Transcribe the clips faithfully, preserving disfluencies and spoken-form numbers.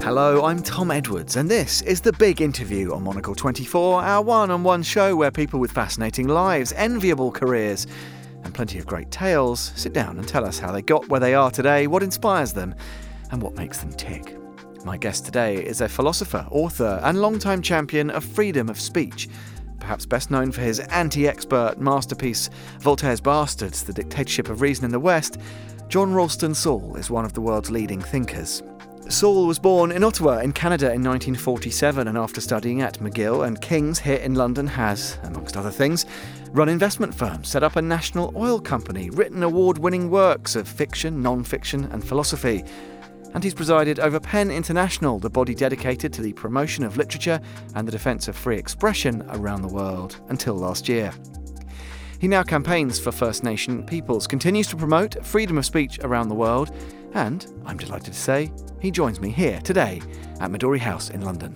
Hello, I'm Tom Edwards, and this is The Big Interview on Monocle twenty-four, our one-on-one show where people with fascinating lives, enviable careers, and plenty of great tales sit down and tell us how they got where they are today, what inspires them, and what makes them tick. My guest today is a philosopher, author, and longtime champion of freedom of speech. Perhaps best known for his anti-expert masterpiece, Voltaire's Bastards, The Dictatorship of Reason in the West, John Ralston Saul is one of the world's leading thinkers. Saul was born in Ottawa in Canada in nineteen forty-seven, and after studying at McGill and King's here in London has, amongst other things, run investment firms, set up a national oil company, written award-winning works of fiction, non-fiction and philosophy. And he's presided over PEN International, the body dedicated to the promotion of literature and the defence of free expression around the world, until last year. He now campaigns for First Nation peoples, continues to promote freedom of speech around the world, and, I'm delighted to say, he joins me here today at Midori House in London.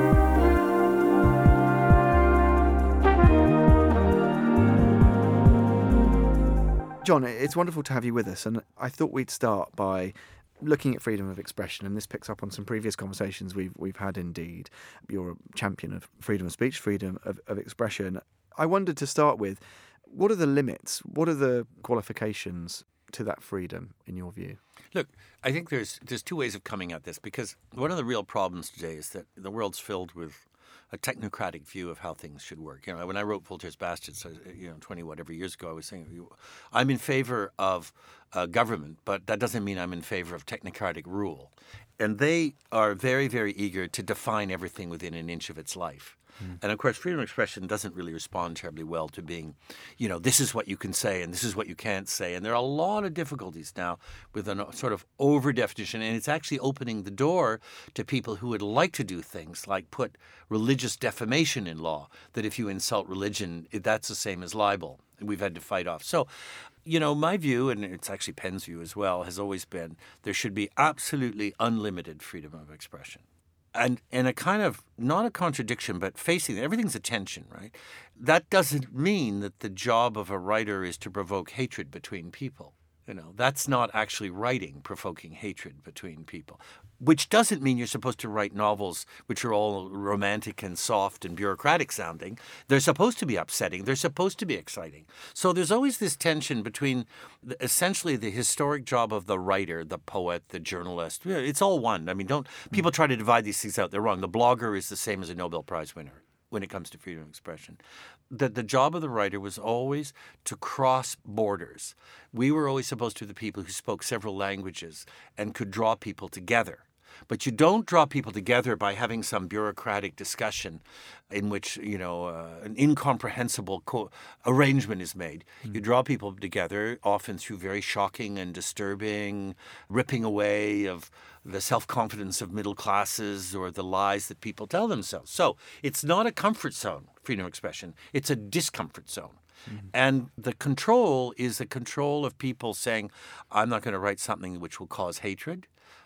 John, it's wonderful to have you with us, and I thought we'd start by looking at freedom of expression, and this picks up on some previous conversations we've we've had indeed. You're a champion of freedom of speech, freedom of, of expression. I wondered to start with, what are the limits? What are the qualifications to that freedom, in your view? Look, I think there's there's two ways of coming at this, because one of the real problems today is that the world's filled with a technocratic view of how things should work. You know, when I wrote Voltaire's Bastards, you know, twenty whatever years ago, I was saying I'm in favor of uh, government, but that doesn't mean I'm in favor of technocratic rule. And they are very, very eager to define everything within an inch of its life. Mm. And of course, freedom of expression doesn't really respond terribly well to being, you know, this is what you can say and this is what you can't say. And there are a lot of difficulties now with a sort of over-definition. And it's actually opening the door to people who would like to do things like put religious defamation in law, that if you insult religion, that's the same as libel. And we've had to fight off. So, you know, my view, and it's actually PEN's view as well, has always been there should be absolutely unlimited freedom of expression. And in a kind of, not a contradiction, but facing everything's a tension, right? That doesn't mean that the job of a writer is to provoke hatred between people. You know, that's not actually writing, provoking hatred between people. Which doesn't mean you're supposed to write novels which are all romantic and soft and bureaucratic sounding. They're supposed to be upsetting. They're supposed to be exciting. So there's always this tension between the, essentially the historic job of the writer, the poet, the journalist. It's all one. I mean, don't people try to divide these things out. They're wrong. The blogger is the same as a Nobel Prize winner when it comes to freedom of expression. That the job of the writer was always to cross borders. We were always supposed to be the people who spoke several languages and could draw people together. But you don't draw people together by having some bureaucratic discussion in which, you know, uh, an incomprehensible co- arrangement is made. Mm. You draw people together often through very shocking and disturbing ripping away of the self-confidence of middle classes or the lies that people tell themselves. So it's not a comfort zone, freedom of expression. It's a discomfort zone. Mm-hmm. And the control is the control of people saying, I'm not going to write something which will cause hatred.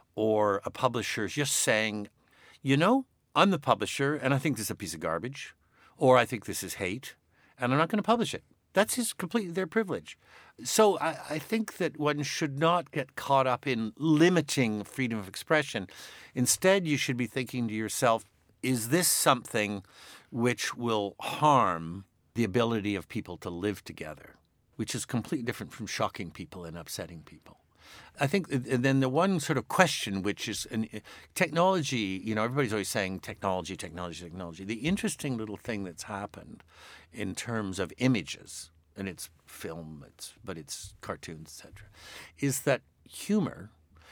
Or a publisher just saying, you know, I'm the publisher and I think this is a piece of garbage, or I think this is hate, and I'm not going to publish it. That's his completely their privilege. So I, I think that one should not get caught up in limiting freedom of expression. Instead, you should be thinking to yourself, is this something which will harm the ability of people to live together, which is completely different from shocking people and upsetting people. I think then the one sort of question, which is an, technology, you know, everybody's always saying technology, technology, technology. The interesting little thing that's happened in terms of images, and it's film, it's but it's cartoons, et cetera, is that humor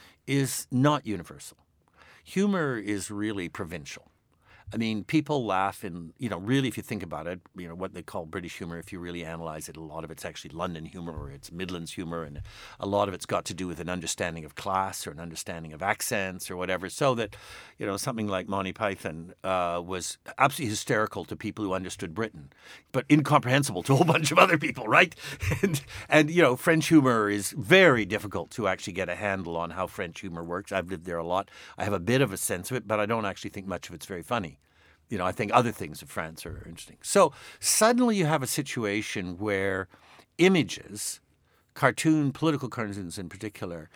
is not universal. Humor is really provincial. I mean, people laugh in, you know, really, if you think about it, you know, what they call British humor, if you really analyze it, a lot of it's actually London humor or it's Midlands humor, and a lot of it's got to do with an understanding of class or an understanding of accents or whatever, so that, you know, something like Monty Python uh, was absolutely hysterical to people who understood Britain, but incomprehensible to a whole bunch of other people, right? and, and, you know, French humor is very difficult to actually get a handle on how French humor works. I've lived there a lot. I have a bit of a sense of it, but I don't actually think much of it's very funny. You know, I think other things of France are interesting. So suddenly you have a situation where images, cartoon, political cartoons in particular,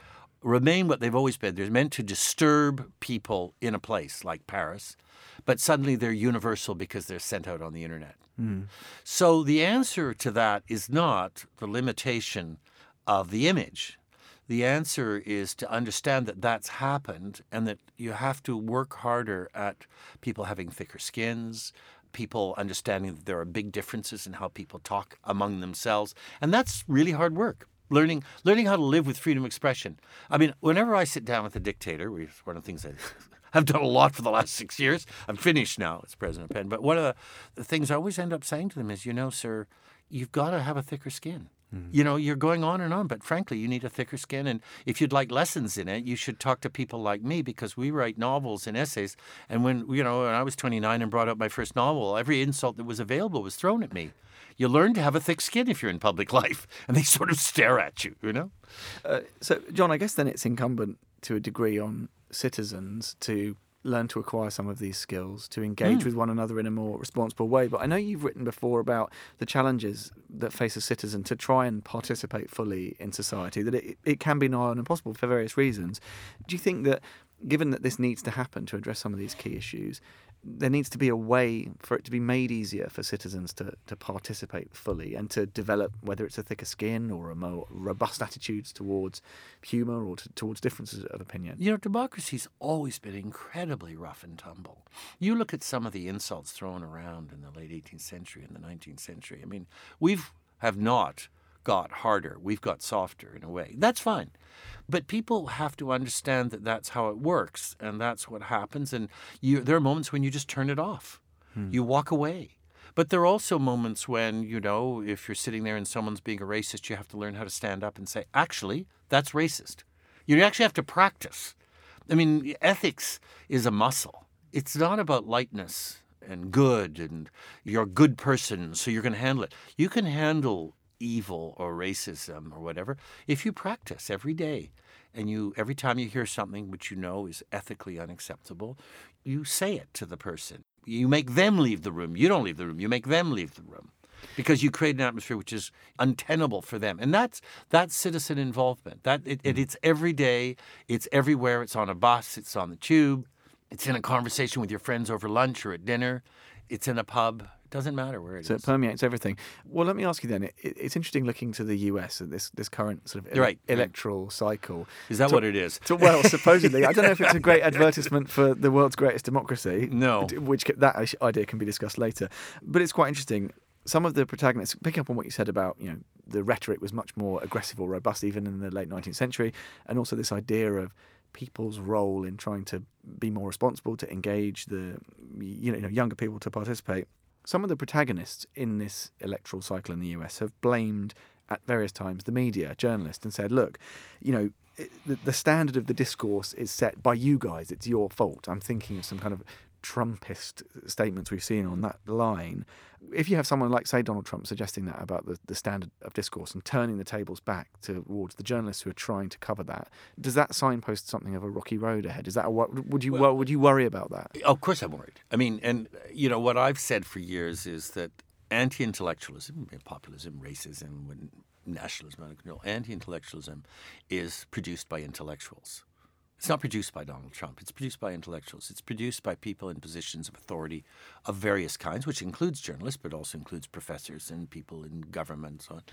remain what they've always been. They're meant to disturb people in a place like Paris, but suddenly they're universal because they're sent out on the internet. Mm. So the answer to that is not the limitation of the image. The answer is to understand that that's happened and that you have to work harder at people having thicker skins, people understanding that there are big differences in how people talk among themselves. And that's really hard work. Learning learning how to live with freedom of expression. I mean, whenever I sit down with a dictator, which is one of the things I have done a lot for the last six years. I'm finished now as President Penn. But one of the, the things I always end up saying to them is, you know, sir, you've got to have a thicker skin. Mm. You know, you're going on and on, but frankly, you need a thicker skin. And if you'd like lessons in it, you should talk to people like me because we write novels and essays. And when, you know, when I was twenty-nine and brought out my first novel, every insult that was available was thrown at me. You learn to have a thick skin if you're in public life, and they sort of stare at you, you know? Uh, so, John, I guess then it's incumbent to a degree on citizens to learn to acquire some of these skills, to engage mm. with one another in a more responsible way. But I know you've written before about the challenges that face a citizen to try and participate fully in society, that it, it can be nigh on impossible for various reasons. Do you think that, given that this needs to happen to address some of these key issues, there needs to be a way for it to be made easier for citizens to, to participate fully and to develop, whether it's a thicker skin or a more robust attitudes towards humour or to, towards differences of opinion? You know, democracy's always been incredibly rough and tumble. You look at some of the insults thrown around in the late eighteenth century and the nineteenth century. I mean, we've have not got harder. We've got softer in a way. That's fine. But people have to understand that that's how it works, and that's what happens. And you, there are moments when you just turn it off. Hmm. You walk away. But there are also moments when, you know, if you're sitting there and someone's being a racist, you have to learn how to stand up and say, actually, that's racist. You actually have to practice. I mean, ethics is a muscle. It's not about lightness and good, and you're a good person, so you're going to handle it. You can handle evil or racism or whatever if you practice every day, and you every time you hear something which you know is ethically unacceptable, you say it to the person. You make them leave the room. You don't leave the room. You make them leave the room because you create an atmosphere which is untenable for them. And that's that's citizen involvement. That it, it, it's every day. It's everywhere. It's on a bus. It's on the tube. It's in a conversation with your friends over lunch or at dinner. It's in a pub. It doesn't matter where it so is. So it permeates everything. Well, let me ask you then. It, it's interesting looking to the U S at this this current sort of ele- right. electoral cycle. Is that to, what it is? To, well, supposedly. I don't know if it's a great advertisement for the world's greatest democracy. No. Which that idea can be discussed later. But it's quite interesting. Some of the protagonists, picking up on what you said about, you know, the rhetoric was much more aggressive or robust even in the late nineteenth century, and also this idea of people's role in trying to be more responsible, to engage the you know younger people to participate. Some of the protagonists in this electoral cycle in the U S have blamed at various times the media, journalists, and said, look, you know, the, the standard of the discourse is set by you guys. It's your fault. I'm thinking of some kind of Trumpist statements we've seen on that line. If you have someone like, say, Donald Trump suggesting that about the, the standard of discourse and turning the tables back towards the journalists who are trying to cover that, does that signpost something of a rocky road ahead? Is that a, would you well, would you worry about that? Of course I'm worried. I mean, and you know what I've said for years is that anti-intellectualism, populism, racism, nationalism, anti-intellectualism is produced by intellectuals. It's not produced by Donald Trump. It's produced by intellectuals. It's produced by people in positions of authority of various kinds, which includes journalists, but also includes professors and people in government and so on,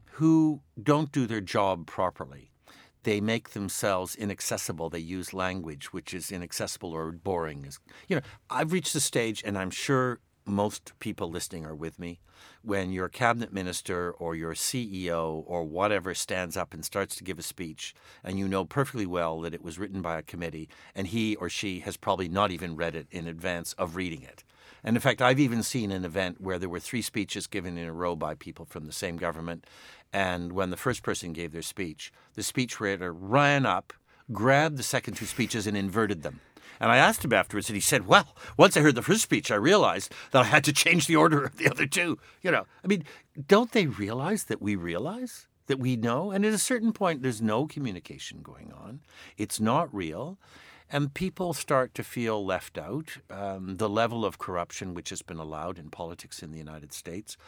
who don't do their job properly. They make themselves inaccessible. They use language which is inaccessible or boring. You know, I've reached the stage, and I'm sure most people listening are with me, when your cabinet minister or your C E O or whatever stands up and starts to give a speech, and you know perfectly well that it was written by a committee and he or she has probably not even read it in advance of reading it. And in fact, I've even seen an event where there were three speeches given in a row by people from the same government, and when the first person gave their speech, the speechwriter ran up, grabbed the second two speeches and inverted them. And I asked him afterwards, and he said, well, once I heard the first speech, I realized that I had to change the order of the other two. You know, I mean, don't they realize that we realize, that we know? And at a certain point, there's no communication going on. It's not real. And people start to feel left out. Um, the level of corruption which has been allowed in politics in the United States,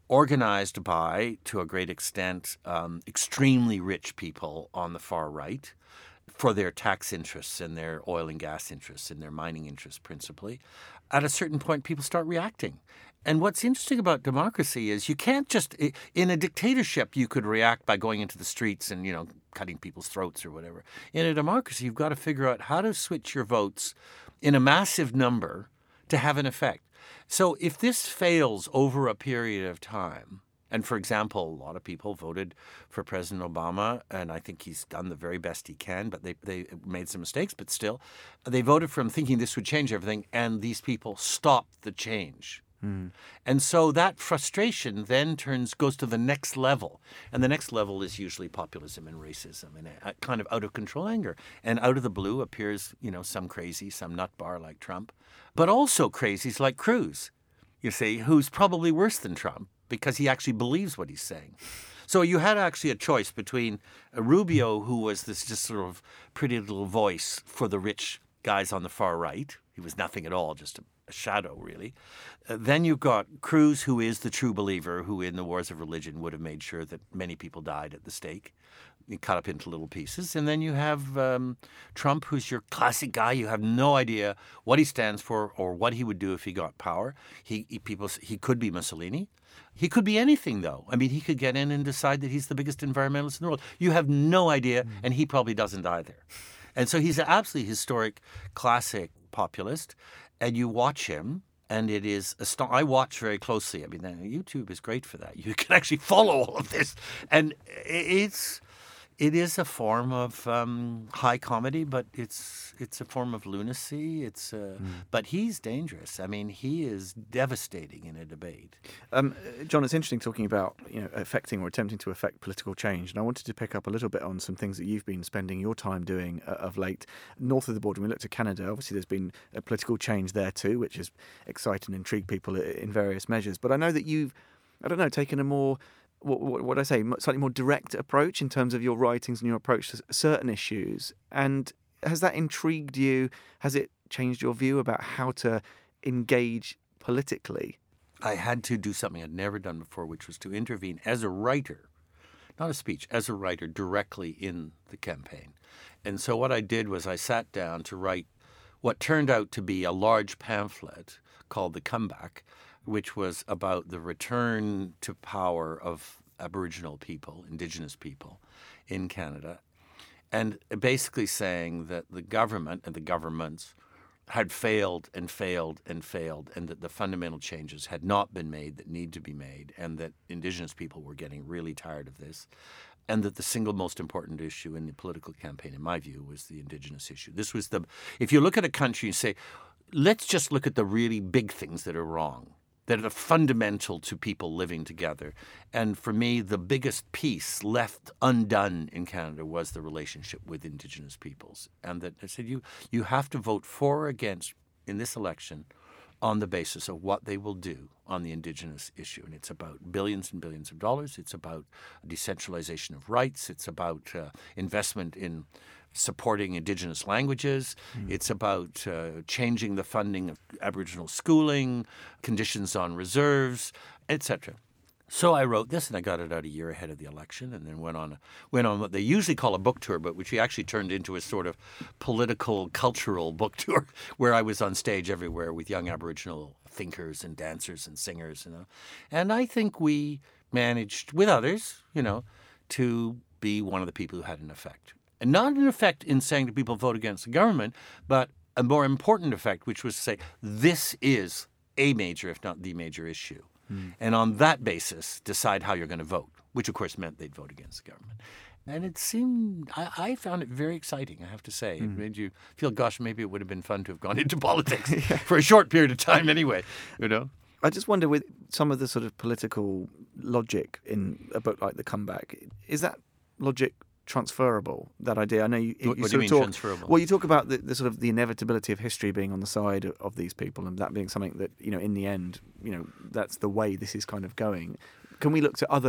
organized by, to a great extent, um, extremely rich people on the far right for their tax interests and their oil and gas interests and their mining interests principally. At a certain point, people start reacting. And what's interesting about democracy is you can't just, in a dictatorship, you could react by going into the streets and, you know, cutting people's throats or whatever. In a democracy, you've got to figure out how to switch your votes in a massive number to have an effect. So if this fails over a period of time, and for example, a lot of people voted for President Obama, and I think he's done the very best he can, but they, they made some mistakes, but still, they voted for him thinking this would change everything, and these people stopped the change. Mm. And so that frustration then turns goes to the next level. And the next level is usually populism and racism and a, a kind of out of control anger. And out of the blue appears, you know, some crazy, some nutbar like Trump, but also crazies like Cruz, you see, who's probably worse than Trump because he actually believes what he's saying. So you had actually a choice between a Rubio, who was this just sort of pretty little voice for the rich guys on the far right. He was nothing at all, just a a shadow, really. Uh, then you've got Cruz, who is the true believer, who in the wars of religion would have made sure that many people died at the stake, cut up into little pieces. And then you have um, Trump, who's your classic guy. You have no idea what he stands for or what he would do if he got power. He, he people he could be Mussolini. He could be anything, though. I mean, he could get in and decide that he's the biggest environmentalist in the world. You have no idea, mm. and he probably doesn't either. And so he's an absolutely historic, classic populist. And you watch him, and it is aston- I watch very closely. I mean, YouTube is great for that. You can actually follow all of this, and it's it is a form of um, high comedy, but it's it's a form of lunacy. It's uh, mm. But he's dangerous. I mean, he is devastating in a debate. Um, John, it's interesting talking about, you know, affecting or attempting to affect political change, and I wanted to pick up a little bit on some things that you've been spending your time doing uh, of late. North of the border, when we looked at Canada, obviously there's been a political change there too, which has excited and intrigued people in various measures. But I know that you've, I don't know, taken a more What, what, what I say, slightly more direct approach in terms of your writings and your approach to certain issues. And has that intrigued you? Has it changed your view about how to engage politically? I had to do something I'd never done before, which was to intervene as a writer, not a speech, as a writer directly in the campaign. And so what I did was I sat down to write what turned out to be a large pamphlet called The Comeback, which was about the return to power of Aboriginal people, Indigenous people in Canada, and basically saying that the government and the governments had failed and failed and failed, and that the fundamental changes had not been made that need to be made, and that Indigenous people were getting really tired of this, and that the single most important issue in the political campaign, in my view, was the Indigenous issue. This was the, if you look at a country and say, let's just look at the really big things that are wrong, that are fundamental to people living together. And for me, the biggest piece left undone in Canada was the relationship with Indigenous peoples. And that I said, you you have to vote for or against in this election on the basis of what they will do on the Indigenous issue. And it's about billions and billions of dollars. It's about decentralization of rights. It's about uh, investment in supporting Indigenous languages. Mm. It's about uh, changing the funding of Aboriginal schooling, conditions on reserves, et cetera. So I wrote this, and I got it out a year ahead of the election, and then went on went on what they usually call a book tour, but which we actually turned into a sort of political, cultural book tour, where I was on stage everywhere with young Aboriginal thinkers and dancers and singers, you know. And I think we managed, with others, you know, to be one of the people who had an effect. And not an effect in saying to people vote against the government, but a more important effect, which was to say this is a major, if not the major issue. Mm. And on that basis, decide how you're going to vote, which of course meant they'd vote against the government. And it seemed, I, I found it very exciting, I have to say. Mm. It made you feel, gosh, maybe it would have been fun to have gone into politics yeah. for a short period of time anyway, you know. I just wonder, with some of the sort of political logic in a book like The Comeback, is that logic transferable, that idea? I know you, you what, what sort do you of mean talk, transferable? Well, you talk about the, the sort of the inevitability of history being on the side of, of these people, and that being something that, you know, in the end, you know, that's the way this is kind of going. Can we look to other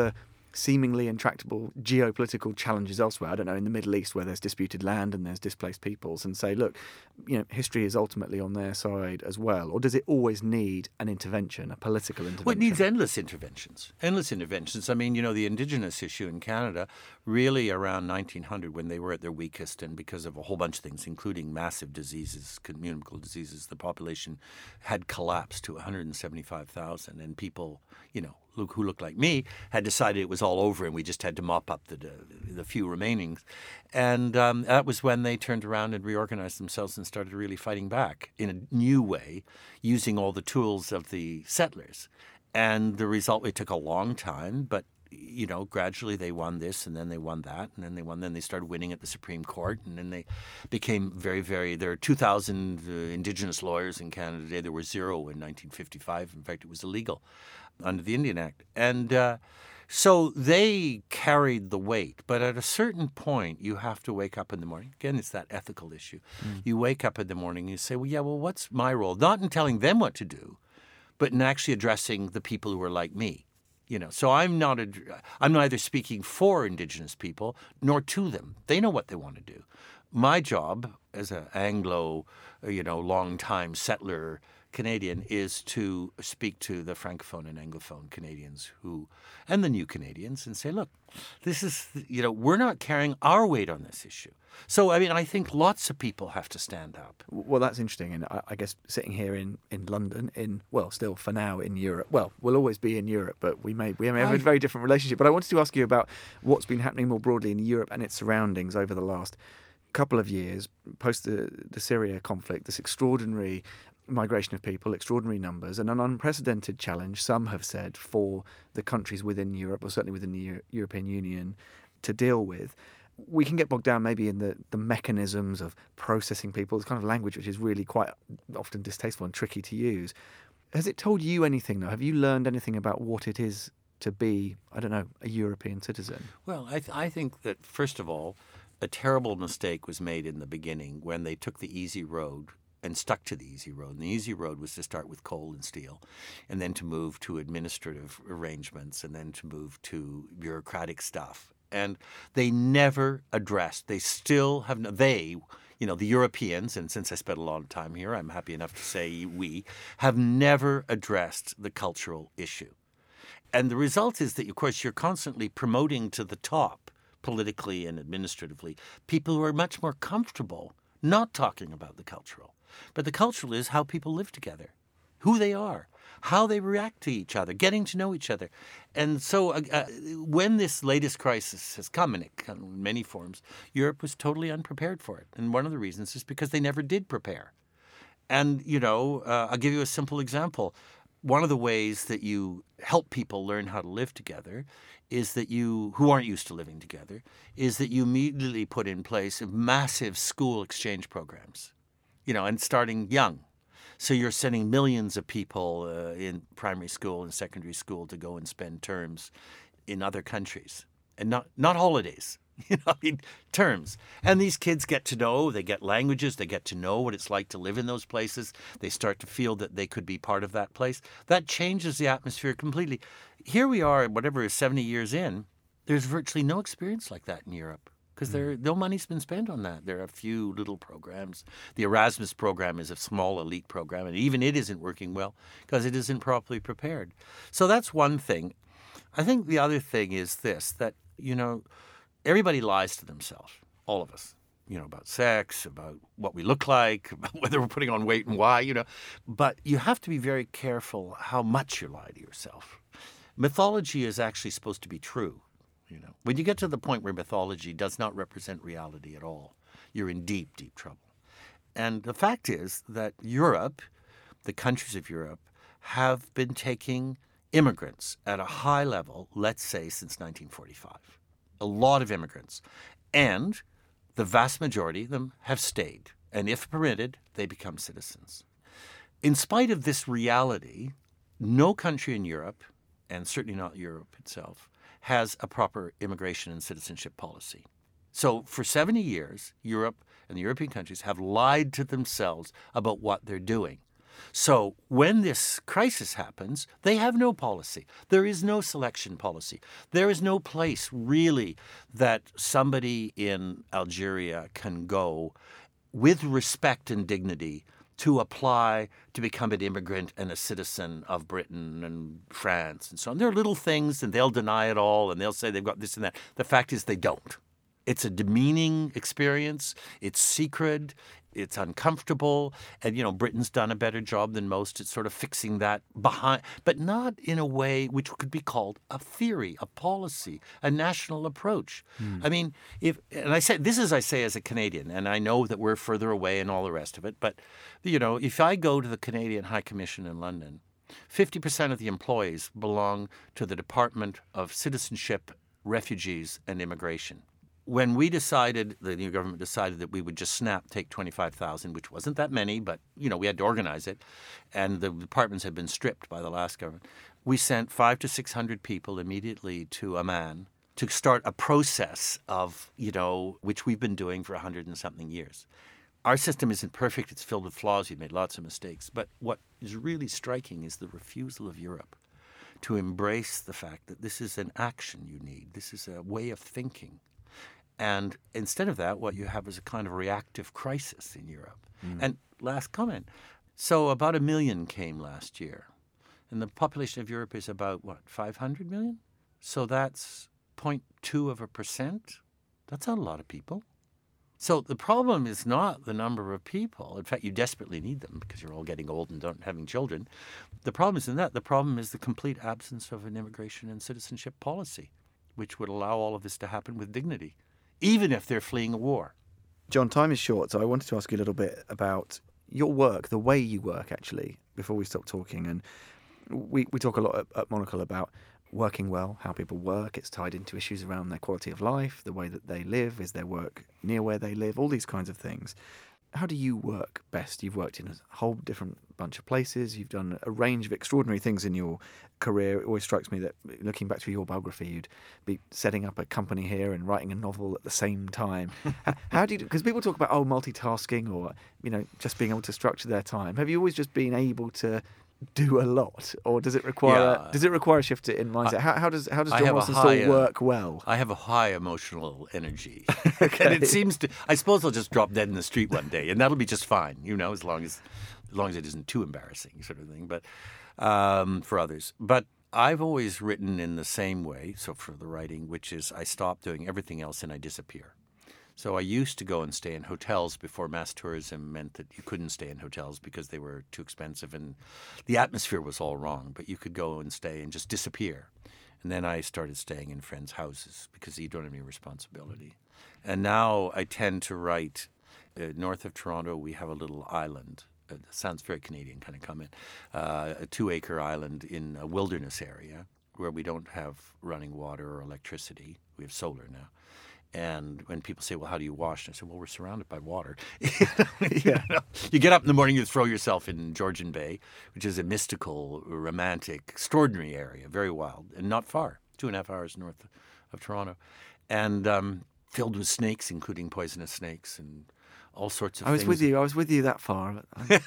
seemingly intractable geopolitical challenges elsewhere, I don't know, in the Middle East where there's disputed land and there's displaced peoples, and say, look, you know, history is ultimately on their side as well? Or does it always need an intervention, a political intervention? Well, it needs endless interventions, endless interventions. I mean, you know, the Indigenous issue in Canada, really around nineteen hundred when they were at their weakest, and because of a whole bunch of things, including massive diseases, communicable diseases, the population had collapsed to one hundred seventy-five thousand, and people, you know, look, who looked like me, had decided it was all over and we just had to mop up the the, the few remaining. And um, that was when they turned around and reorganized themselves and started really fighting back in a new way, using all the tools of the settlers. And the result, it took a long time, but you know, gradually they won this and then they won that and then they won. Then they started winning at the Supreme Court, and then they became very, very, there are two thousand uh, Indigenous lawyers in Canada today. There were zero in nineteen fifty-five. In fact, it was illegal under the Indian Act. And uh, so they carried the weight. But at a certain point, you have to wake up in the morning. Again, it's that ethical issue. Mm. You wake up in the morning and you say, well, yeah, well, what's my role? Not in telling them what to do, but in actually addressing the people who are like me. You know, so I'm not a, I'm neither speaking for Indigenous people nor to them. They know what they want to do. My job as an Anglo, you know, long-time settler Canadian is to speak to the Francophone and Anglophone Canadians who, and the new Canadians, and say, look, this is, you know, we're not carrying our weight on this issue. So, I mean, I think lots of people have to stand up. Well, that's interesting. And I, I guess sitting here in, in London, in, well, still for now in Europe, well, we'll always be in Europe, but we may, we may have a very different relationship. But I wanted to ask you about what's been happening more broadly in Europe and its surroundings over the last couple of years, post the, the Syria conflict, this extraordinary migration of people, extraordinary numbers, and an unprecedented challenge, some have said, for the countries within Europe, or certainly within the Euro- European Union, to deal with. We can get bogged down maybe in the, the mechanisms of processing people, this kind of language which is really quite often distasteful and tricky to use. Has it told you anything, though? Have you learned anything about what it is to be, I don't know, a European citizen? Well, I, th- I think that, first of all, a terrible mistake was made in the beginning when they took the easy road and stuck to the easy road. And the easy road was to start with coal and steel, and then to move to administrative arrangements, and then to move to bureaucratic stuff. And they never addressed, they still have, no, they, you know, the Europeans, and since I spent a lot of time here, I'm happy enough to say we, have never addressed the cultural issue. And the result is that, of course, you're constantly promoting to the top, politically and administratively, people who are much more comfortable not talking about the cultural. But the cultural is how people live together, who they are, how they react to each other, getting to know each other. And so uh, uh, when this latest crisis has come, and it come in many forms, Europe was totally unprepared for it. And one of the reasons is because they never did prepare. And, you know, uh, I'll give you a simple example. One of the ways that you help people learn how to live together is that you, who aren't used to living together, is that you immediately put in place massive school exchange programs, you know, and starting young. So you're sending millions of people uh, in primary school and secondary school to go and spend terms in other countries, and not, not holidays. You know, I mean, terms. And these kids get to know, they get languages, they get to know what it's like to live in those places. They start to feel that they could be part of that place. That changes the atmosphere completely. Here we are, whatever, seventy years in, there's virtually no experience like that in Europe because there no money's been spent on that. There are a few little programs. The Erasmus program is a small elite program, and even it isn't working well because it isn't properly prepared. So that's one thing. I think the other thing is this, that, you know, everybody lies to themselves, all of us, you know, about sex, about what we look like, about whether we're putting on weight and why, you know. But you have to be very careful how much you lie to yourself. Mythology is actually supposed to be true, you know. When you get to the point where mythology does not represent reality at all, you're in deep, deep trouble. And the fact is that Europe, the countries of Europe, have been taking immigrants at a high level, let's say, since nineteen forty-five. A lot of immigrants. And the vast majority of them have stayed. And if permitted, they become citizens. In spite of this reality, no country in Europe, and certainly not Europe itself, has a proper immigration and citizenship policy. So for seventy years, Europe and the European countries have lied to themselves about what they're doing. So when this crisis happens, they have no policy. There is no selection policy. There is no place really that somebody in Algeria can go with respect and dignity to apply to become an immigrant and a citizen of Britain and France and so on. There are little things, and they'll deny it all, and they'll say they've got this and that. The fact is they don't. It's a demeaning experience. It's secret. It's uncomfortable. And, you know, Britain's done a better job than most at sort of fixing that behind, but not in a way which could be called a theory, a policy, a national approach. Mm. I mean, if, and I say, this is, I say as a Canadian, and I know that we're further away and all the rest of it, but, you know, if I go to the Canadian High Commission in London, fifty percent of the employees belong to the Department of Citizenship, Refugees and Immigration. When we decided, the new government decided that we would just snap take twenty-five thousand, which wasn't that many, but, you know, we had to organize it, and the departments had been stripped by the last government, we sent five to six hundred people immediately to Amman to start a process of, you know, which we've been doing for a hundred and something years. Our system isn't perfect. It's filled with flaws. We've made lots of mistakes. But what is really striking is the refusal of Europe to embrace the fact that this is an action you need. This is a way of thinking. And instead of that, what you have is a kind of reactive crisis in Europe. Mm. And last comment. So about a million came last year. And the population of Europe is about, what, five hundred million? So that's zero point two of a percent. That's not a lot of people. So the problem is not the number of people. In fact, you desperately need them because you're all getting old and don't having children. The problem isn't that. The problem is the complete absence of an immigration and citizenship policy, which would allow all of this to happen with dignity, even if they're fleeing a war. John, time is short, so I wanted to ask you a little bit about your work, the way you work, actually, before we stop talking. And we, we talk a lot at, at Monocle about working well, how people work. It's tied into issues around their quality of life, the way that they live, is their work near where they live, all these kinds of things. How do you work best? You've worked in a whole different bunch of places. You've done a range of extraordinary things in your career. It always strikes me that, looking back through your biography, you'd be setting up a company here and writing a novel at the same time. how, how do you? Because people talk about, oh, multitasking or, you know, just being able to structure their time. Have you always just been able to do a lot, or does it require yeah. does it require a shift in mindset? I, how, how does how does I John have Watson high, still uh, work well? I have a high emotional energy, Okay. and it seems to. I suppose I'll just drop dead in the street one day, and that'll be just fine, you know, as long as as long as it isn't too embarrassing, sort of thing. But um, for others, but I've always written in the same way. So for the writing, which is I stop doing everything else and I disappear. So I used to go and stay in hotels before mass tourism meant that you couldn't stay in hotels because they were too expensive and the atmosphere was all wrong. But you could go and stay and just disappear. And then I started staying in friends' houses because you don't have any responsibility. And now I tend to write. Uh, north of Toronto, we have a little island. Uh, it sounds very Canadian kind of comment. Uh, a two-acre island in a wilderness area where we don't have running water or electricity. We have solar now. And when people say, well, how do you wash? And I say, well, we're surrounded by water. you, know, you get up in the morning, you throw yourself in Georgian Bay, which is a mystical, romantic, extraordinary area, very wild, and not far, two and a half hours north of Toronto, and um, filled with snakes, including poisonous snakes and all sorts of I was things. with you. I was with you that far.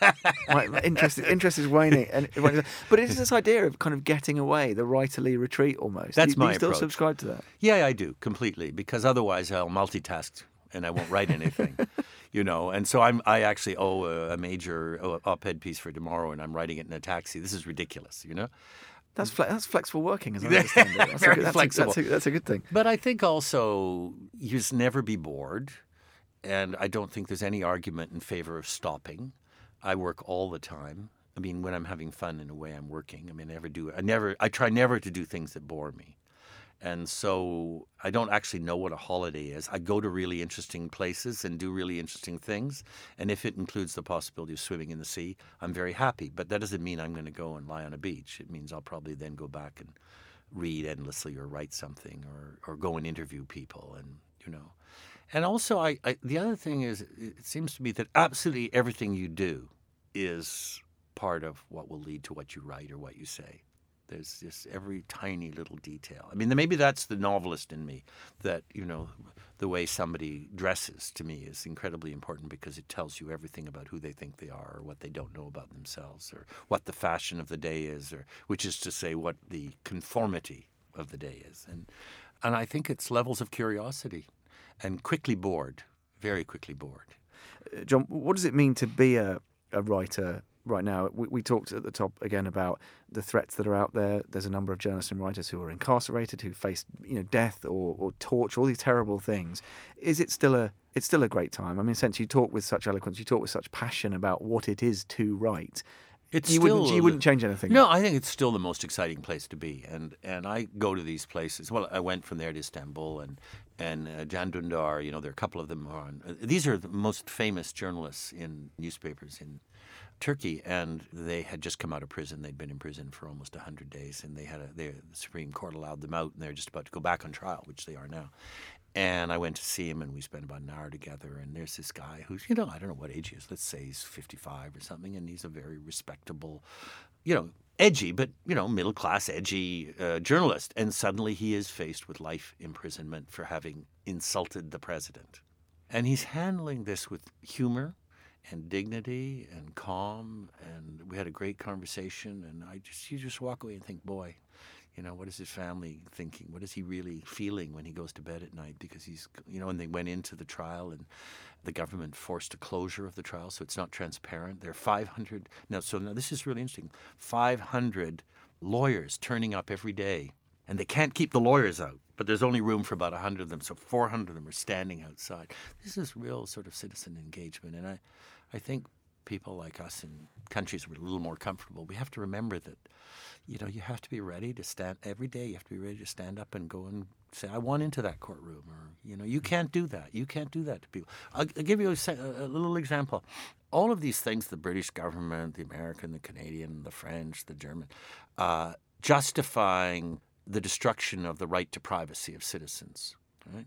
My interest, interest is waning. And, but it is this idea of kind of getting away, the writerly retreat almost. That's do, my do you still approach. subscribe to that? Yeah, I do, completely, because otherwise I'll multitask and I won't write anything, you know. And so I'm, I actually owe a, a major op-ed piece for tomorrow, and I'm writing it in a taxi. This is ridiculous, you know. That's fle- that's flexible working, as I understand it. That's Very a good, that's flexible. A, that's, a, that's a good thing. But I think also you just never be bored. And I don't think there's any argument in favor of stopping. I work all the time. I mean, when I'm having fun, in a way, I'm working. I mean, I never do. I never. I try never to do things that bore me. And so I don't actually know what a holiday is. I go to really interesting places and do really interesting things. And if it includes the possibility of swimming in the sea, I'm very happy. But that doesn't mean I'm going to go and lie on a beach. It means I'll probably then go back and read endlessly or write something or or go and interview people and, you know. And also, I, I the other thing is, it seems to me that absolutely everything you do is part of what will lead to what you write or what you say. There's just every tiny little detail. I mean, maybe that's the novelist in me, that, you know, the way somebody dresses to me is incredibly important because it tells you everything about who they think they are or what they don't know about themselves or what the fashion of the day is, or which is to say what the conformity of the day is. And and I think it's levels of curiosity and quickly bored, very quickly bored. Uh, John, what does it mean to be a, a writer right now? We, we talked at the top again about the threats that are out there. There's a number of journalists and writers who are incarcerated, who face, you know, death or, or torture, all these terrible things. Is it still a it's still a great time? I mean, since you talk with such eloquence, you talk with such passion about what it is to write. It's you still, wouldn't you wouldn't change anything. No, I think it's still the most exciting place to be, and and I go to these places. Well, I went from there to Istanbul and and uh, Can Dündar. You know, there are a couple of them on. Uh, these are the most famous journalists in newspapers in Turkey, and they had just come out of prison. They'd been in prison for almost a hundred days, and they had a, they, the Supreme Court allowed them out, and they're just about to go back on trial, which they are now. And I went to see him, and we spent about an hour together. And there's this guy who's, you know, I don't know what age he is. Let's say he's fifty-five or something, and he's a very respectable, you know, edgy, but, you know, middle-class, edgy uh, journalist. And suddenly he is faced with life imprisonment for having insulted the president. And he's handling this with humor and dignity and calm. And we had a great conversation. And I just, you just walk away and think, boy, you know, what is his family thinking? What is he really feeling when he goes to bed at night? Because he's, you know, and they went into the trial and the government forced a closure of the trial, so it's not transparent. There are five hundred, now, so now this is really interesting, five hundred lawyers turning up every day, and they can't keep the lawyers out, but there's only room for about one hundred of them, so four hundred of them are standing outside. This is real sort of citizen engagement, and I, I think people like us in countries who are a little more comfortable, we have to remember that, you know, you have to be ready to stand every day. You have to be ready to stand up and go and say, I want into that courtroom. Or, you know, you can't do that. You can't do that to people. I'll, I'll give you a, a little example. All of these things, the British government, the American, the Canadian, the French, the German, uh, justifying the destruction of the right to privacy of citizens, right?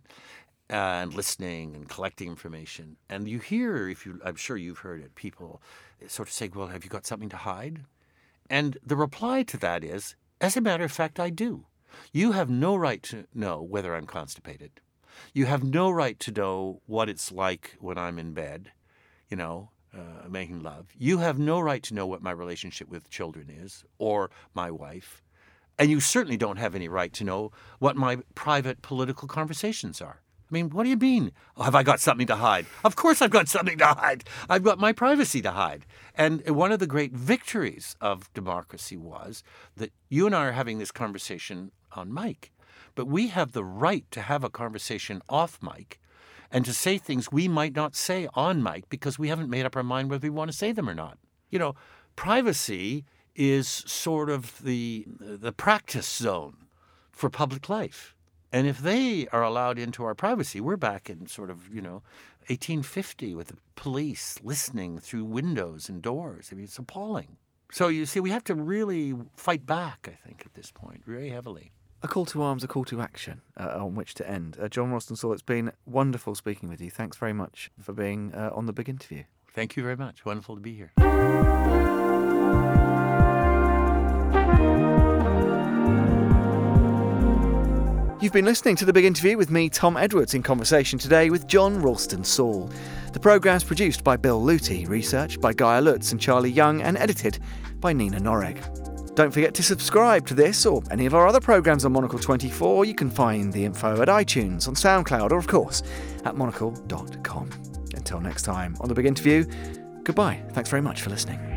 And listening and collecting information. And you hear, if you, I'm sure you've heard it, people sort of say, well, have you got something to hide? And the reply to that is, as a matter of fact, I do. You have no right to know whether I'm constipated. You have no right to know what it's like when I'm in bed, you know, uh, making love. You have no right to know what my relationship with children is or my wife. And you certainly don't have any right to know what my private political conversations are. I mean, what do you mean? Oh, have I got something to hide? Of course I've got something to hide. I've got my privacy to hide. And one of the great victories of democracy was that you and I are having this conversation on mic, but we have the right to have a conversation off mic and to say things we might not say on mic because we haven't made up our mind whether we want to say them or not. You know, privacy is sort of the the practice zone for public life. And if they are allowed into our privacy, we're back in sort of, you know, eighteen fifty with the police listening through windows and doors. I mean, it's appalling. So you see, we have to really fight back, I think, at this point, very heavily. A call to arms, a call to action uh, on which to end. Uh, John Ralston Saul, it's been wonderful speaking with you. Thanks very much for being uh, on The Big Interview. Thank you very much. Wonderful to be here. You've been listening to The Big Interview with me, Tom Edwards, in conversation today with John Ralston Saul. The programme's produced by Bill Luty, researched by Gaia Lutz and Charlie Young, and edited by Nina Noreg. Don't forget to subscribe to this or any of our other programmes on Monocle twenty-four. You can find the info at iTunes, on SoundCloud, or of course at monocle dot com. Until next time on The Big Interview, goodbye. Thanks very much for listening.